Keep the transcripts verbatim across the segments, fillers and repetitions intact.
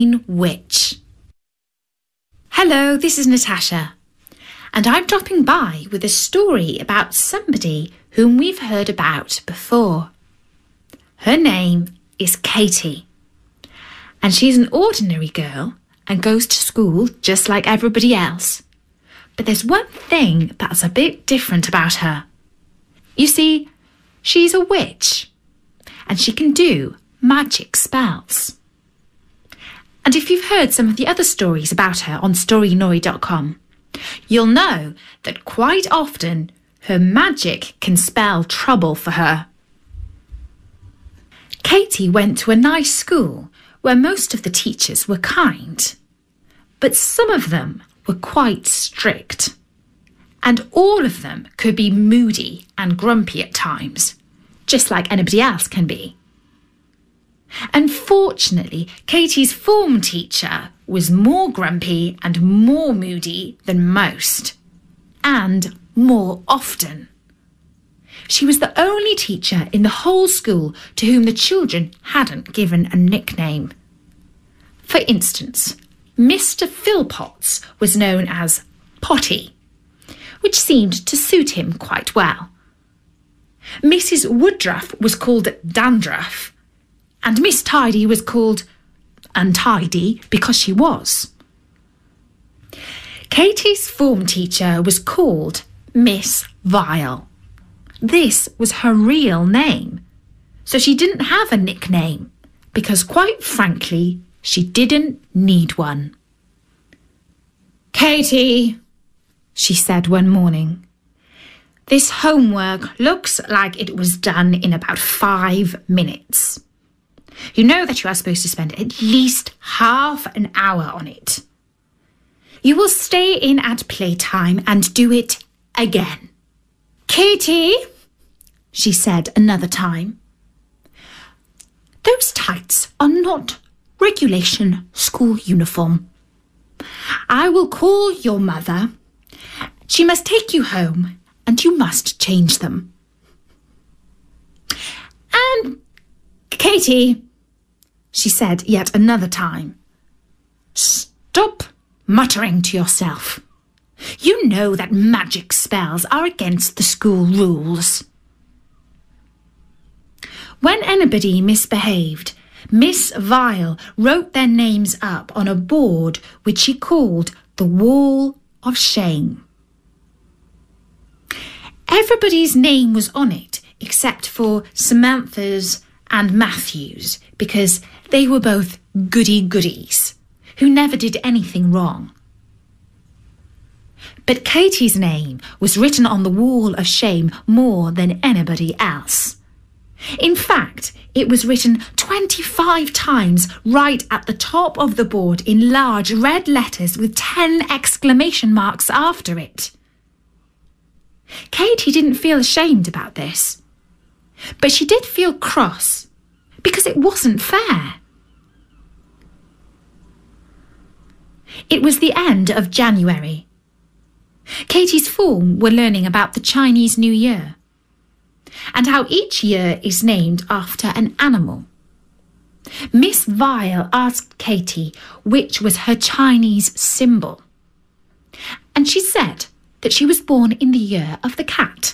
Witch. Hello, this is Natasha, and I'm dropping by with a story about somebody whom we've heard about before. Her name is Katie, and she's an ordinary girl and goes to school just like everybody else. But there's one thing that's a bit different about her. You see, she's a witch, and she can do magic spells. And if you've heard some of the other stories about her on Storynoy dot com, you'll know that quite often her magic can spell trouble for her. Katie went to a nice school where most of the teachers were kind, but some of them were quite strict, and all of them could be moody and grumpy at times, just like anybody else can be. Unfortunately, Katie's form teacher was more grumpy and more moody than most, and more often. She was the only teacher in the whole school to whom the children hadn't given a nickname. For instance, Mister Philpotts was known as Potty, which seemed to suit him quite well. Missus Woodruff was called Dandruff, and Miss Tidy was called Untidy because she was. Katie's form teacher was called Miss Vile. This was her real name, so she didn't have a nickname because, quite frankly, she didn't need one. "Katie," she said one morning, "this homework looks like it was done in about five minutes. You know that you are supposed to spend at least half an hour on it. You will stay in at playtime and do it again." "Katie," she said another time, "those tights are not regulation school uniform. I will call your mother. She must take you home and you must change them." "And Katie," she said yet another time, "stop muttering to yourself. You know that magic spells are against the school rules." When anybody misbehaved, Miss Vile wrote their names up on a board which she called the Wall of Shame. Everybody's name was on it except for Samantha's and Matthew's, because they were both goody-goodies who never did anything wrong. But Katie's name was written on the Wall of Shame more than anybody else. In fact, it was written twenty-five times right at the top of the board in large red letters with ten exclamation marks after it. Katie didn't feel ashamed about this, but she did feel cross because it wasn't fair. It was the end of January. Katie's form were learning about the Chinese New Year and how each year is named after an animal. Miss Vile asked Katie which was her Chinese symbol, and she said that she was born in the year of the cat.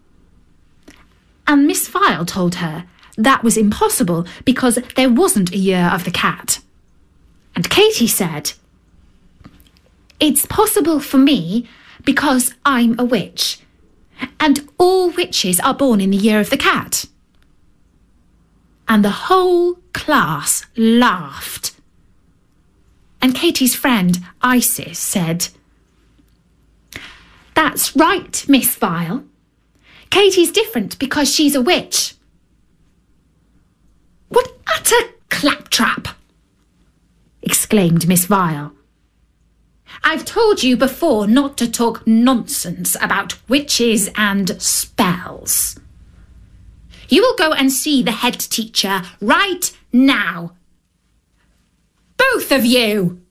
And Miss Vile told her that was impossible because there wasn't a year of the cat. And Katie said, "It's possible for me because I'm a witch, and all witches are born in the year of the cat." And the whole class laughed. And Katie's friend Isis said, "That's right, Miss Vile. Katie's different because she's a witch." "What utter claptrap!" exclaimed Miss Vile. "I've told you before not to talk nonsense about witches and spells. You will go and see the head teacher right now. Both of you!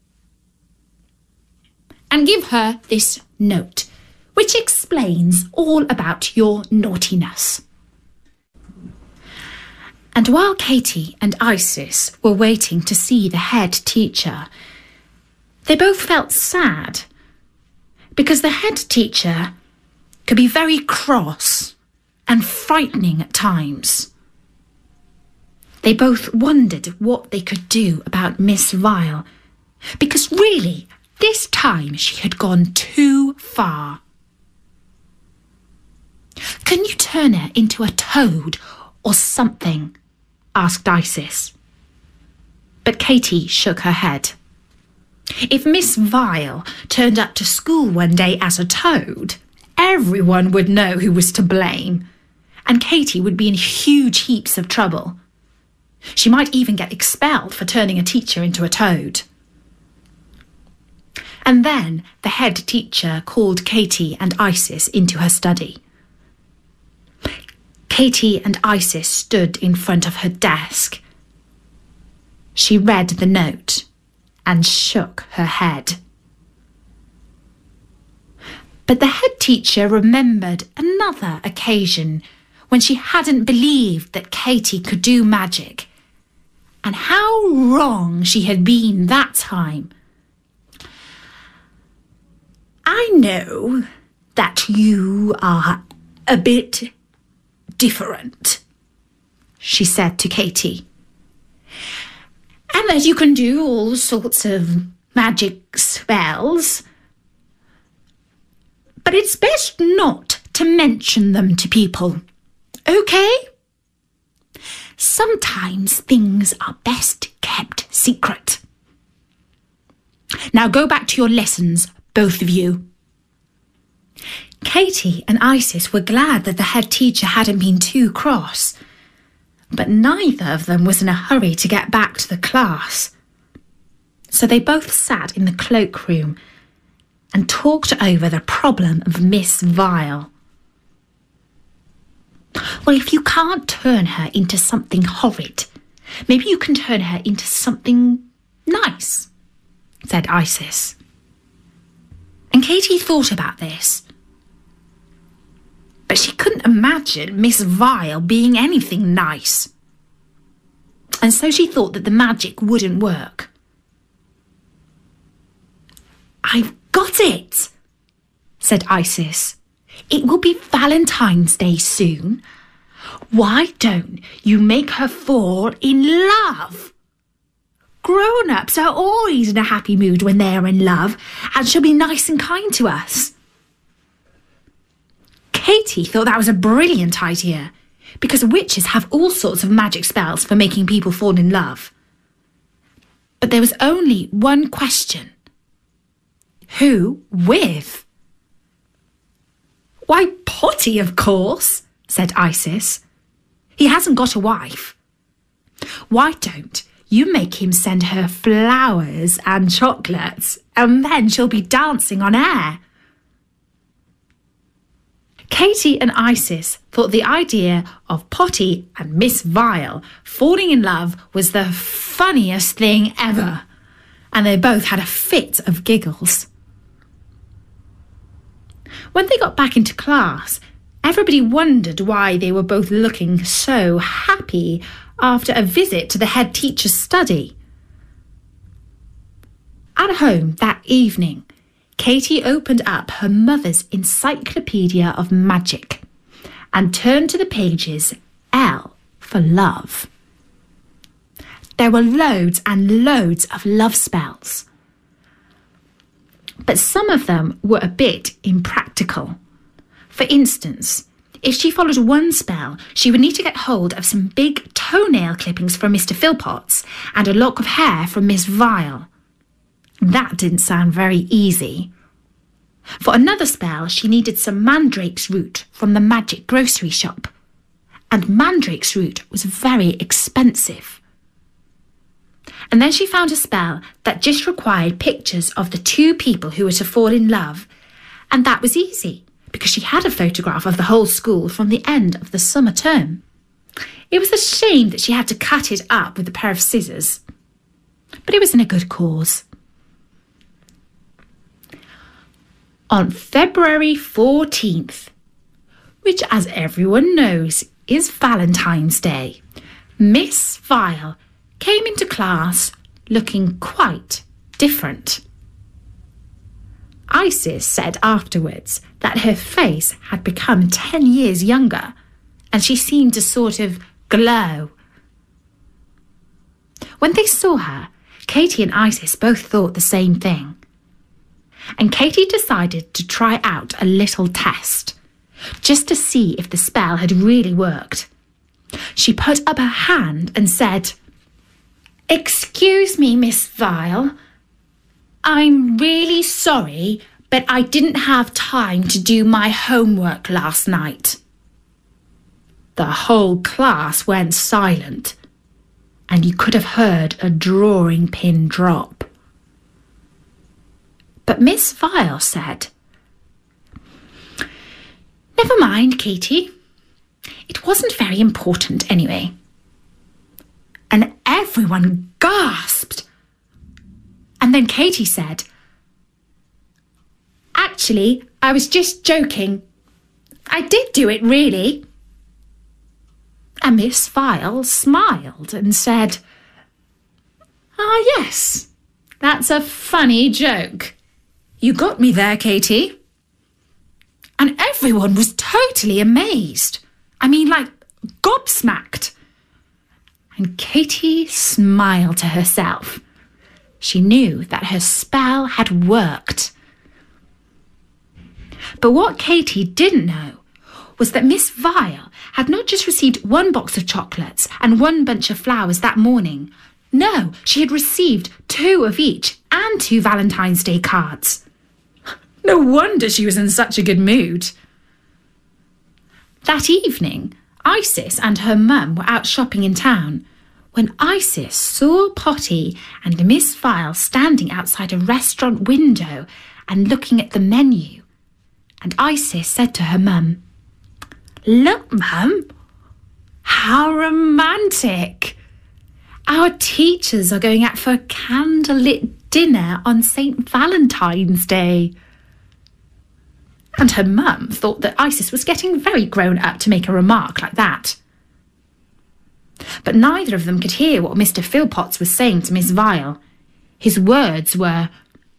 And give her this note, which explains all about your naughtiness." And while Katie and Isis were waiting to see the head teacher, they both felt sad because the head teacher could be very cross and frightening at times. They both wondered what they could do about Miss Vile, because really, this time she had gone too far. "Can you turn her into a toad or something?" asked Isis. But Katie shook her head. If Miss Vile turned up to school one day as a toad, everyone would know who was to blame, and Katie would be in huge heaps of trouble. She might even get expelled for turning a teacher into a toad. And then the head teacher called Katie and Isis into her study. Katie and Isis stood in front of her desk. She read the note and shook her head. But the head teacher remembered another occasion when she hadn't believed that Katie could do magic, and how wrong she had been that time. "I know that you are a bit different," she said to Katie, "and that you can do all sorts of magic spells, but it's best not to mention them to people, okay? Sometimes things are best kept secret. Now go back to your lessons, both of you." Katie and Isis were glad that the head teacher hadn't been too cross, but neither of them was in a hurry to get back to the class. So they both sat in the cloakroom and talked over the problem of Miss Vile. "Well, if you can't turn her into something horrid, maybe you can turn her into something nice," said Isis. And Katie thought about this. But she couldn't imagine Miss Vile being anything nice. And so she thought that the magic wouldn't work. "I've got it," said Isis. "It will be Valentine's Day soon. Why don't you make her fall in love? Grown-ups are always in a happy mood when they're in love, and she'll be nice and kind to us." Katie thought that was a brilliant idea, because witches have all sorts of magic spells for making people fall in love. But there was only one question. Who with? "Why, Potty, of course," said Isis. "He hasn't got a wife. Why don't you make him send her flowers and chocolates, and then she'll be dancing on air?" Katie and Isis thought the idea of Potty and Miss Vile falling in love was the funniest thing ever, and they both had a fit of giggles. When they got back into class, everybody wondered why they were both looking so happy after a visit to the head teacher's study. At home that evening, Katie opened up her mother's Encyclopedia of Magic and turned to the pages L for love. There were loads and loads of love spells, but some of them were a bit impractical. For instance, if she followed one spell, she would need to get hold of some big toenail clippings from Mister Philpotts and a lock of hair from Miss Vile. That didn't sound very easy. For another spell, she needed some mandrake's root from the magic grocery shop, and mandrake's root was very expensive. And then she found a spell that just required pictures of the two people who were to fall in love, and that was easy, because she had a photograph of the whole school from the end of the summer term. It was a shame that she had to cut it up with a pair of scissors, but it was in a good cause. On February fourteenth, which, as everyone knows, is Valentine's Day, Miss Vile came into class looking quite different. Isis said afterwards that her face had become ten years younger and she seemed to sort of glow. When they saw her, Katie and Isis both thought the same thing. And Katie decided to try out a little test, just to see if the spell had really worked. She put up her hand and said, "Excuse me, Miss Vile. I'm really sorry, but I didn't have time to do my homework last night." The whole class went silent, and you could have heard a drawing pin drop. But Miss Vile said, "Never mind, Katie. It wasn't very important anyway." And everyone gasped. And then Katie said, "Actually, I was just joking. I did do it, really." And Miss Vile smiled and said, "Ah, yes, that's a funny joke. You got me there, Katie." And everyone was totally amazed. I mean, like, gobsmacked. And Katie smiled to herself. She knew that her spell had worked. But what Katie didn't know was that Miss Vile had not just received one box of chocolates and one bunch of flowers that morning. No, she had received two of each and two Valentine's Day cards. No wonder she was in such a good mood. That evening, Isis and her mum were out shopping in town when Isis saw Potty and Miss Vile standing outside a restaurant window and looking at the menu. And Isis said to her mum, "Look, Mum, how romantic. Our teachers are going out for a candlelit dinner on Saint Valentine's Day." And her mum thought that Isis was getting very grown up to make a remark like that. But neither of them could hear what Mister Philpotts was saying to Miss Vile. His words were,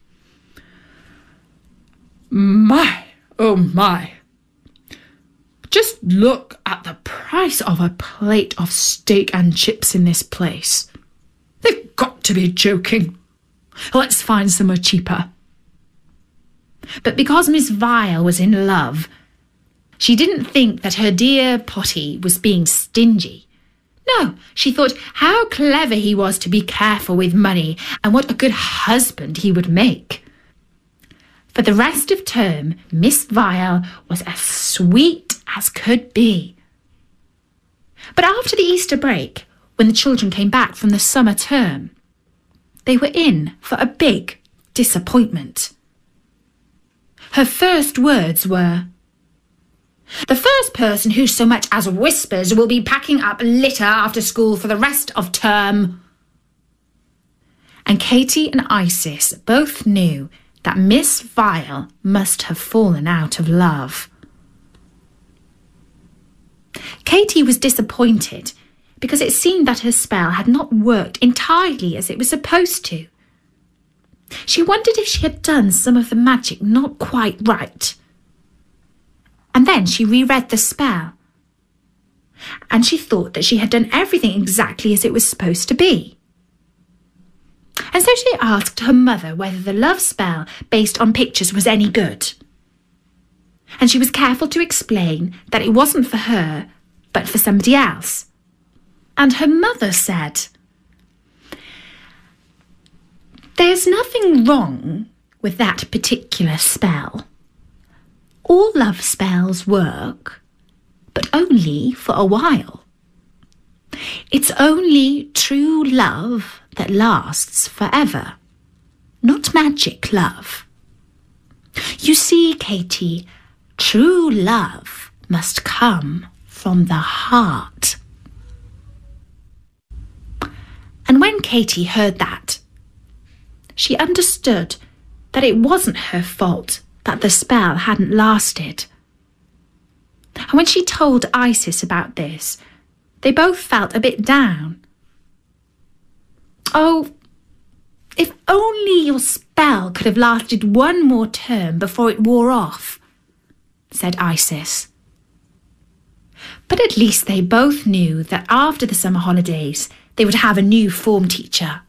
"My, oh my. Just look at the price of a plate of steak and chips in this place. They've got to be joking. Let's find somewhere cheaper." But because Miss Vile was in love, she didn't think that her dear Potty was being stingy. No, she thought how clever he was to be careful with money and what a good husband he would make. For the rest of term, Miss Vile was as sweet as could be. But after the Easter break, when the children came back from the summer term, they were in for a big disappointment. Her first words were, "The first person who so much as whispers will be packing up litter after school for the rest of term." And Katie and Isis both knew that Miss Vile must have fallen out of love. Katie was disappointed because it seemed that her spell had not worked entirely as it was supposed to. She wondered if she had done some of the magic not quite right. And then she reread the spell. And she thought that she had done everything exactly as it was supposed to be. And so she asked her mother whether the love spell based on pictures was any good. And she was careful to explain that it wasn't for her, but for somebody else. And her mother said, "There's nothing wrong with that particular spell. All love spells work, but only for a while. It's only true love that lasts forever, not magic love. You see, Katie, true love must come from the heart." And when Katie heard that, she understood that it wasn't her fault that the spell hadn't lasted. And when she told Isis about this, they both felt a bit down. "Oh, if only your spell could have lasted one more term before it wore off," said Isis. But at least they both knew that after the summer holidays they would have a new form teacher.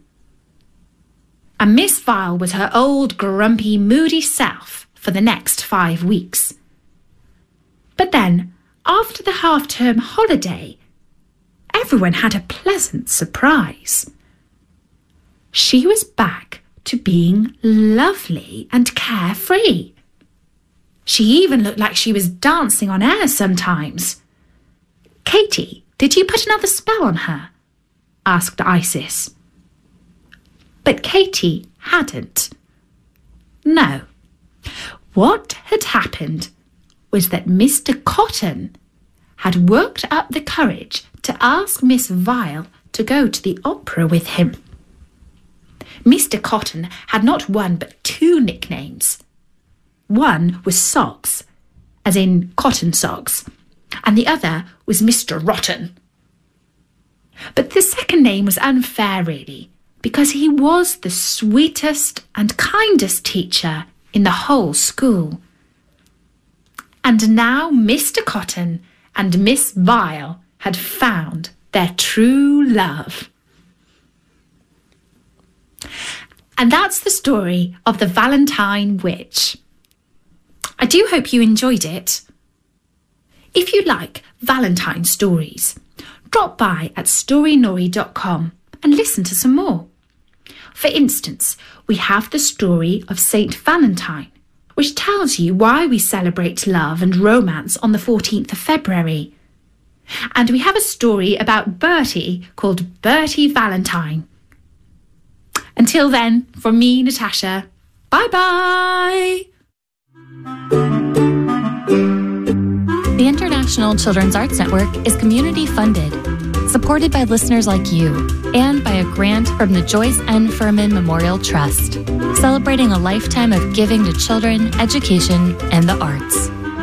And Miss Vile was her old, grumpy, moody self for the next five weeks. But then, after the half-term holiday, everyone had a pleasant surprise. She was back to being lovely and carefree. She even looked like she was dancing on air sometimes. "Katie, did you put another spell on her?" asked Isis. But Katie hadn't. No. What had happened was that Mister Cotton had worked up the courage to ask Miss Vile to go to the opera with him. Mister Cotton had not one but two nicknames. One was Socks, as in cotton socks, and the other was Mister Rotten. But the second name was unfair, really, because he was the sweetest and kindest teacher in the whole school. And now Mister Cotton and Miss Vile had found their true love. And that's the story of the Valentine Witch. I do hope you enjoyed it. If you like Valentine stories, drop by at story nori dot com and listen to some more. For instance, we have the story of Saint Valentine, which tells you why we celebrate love and romance on the fourteenth of February. And we have a story about Bertie called Bertie Valentine. Until then, from me, Natasha, bye-bye! The International Children's Arts Network is community funded, supported by listeners like you, and by a grant from the Joyce N. Furman Memorial Trust, celebrating a lifetime of giving to children, education, and the arts.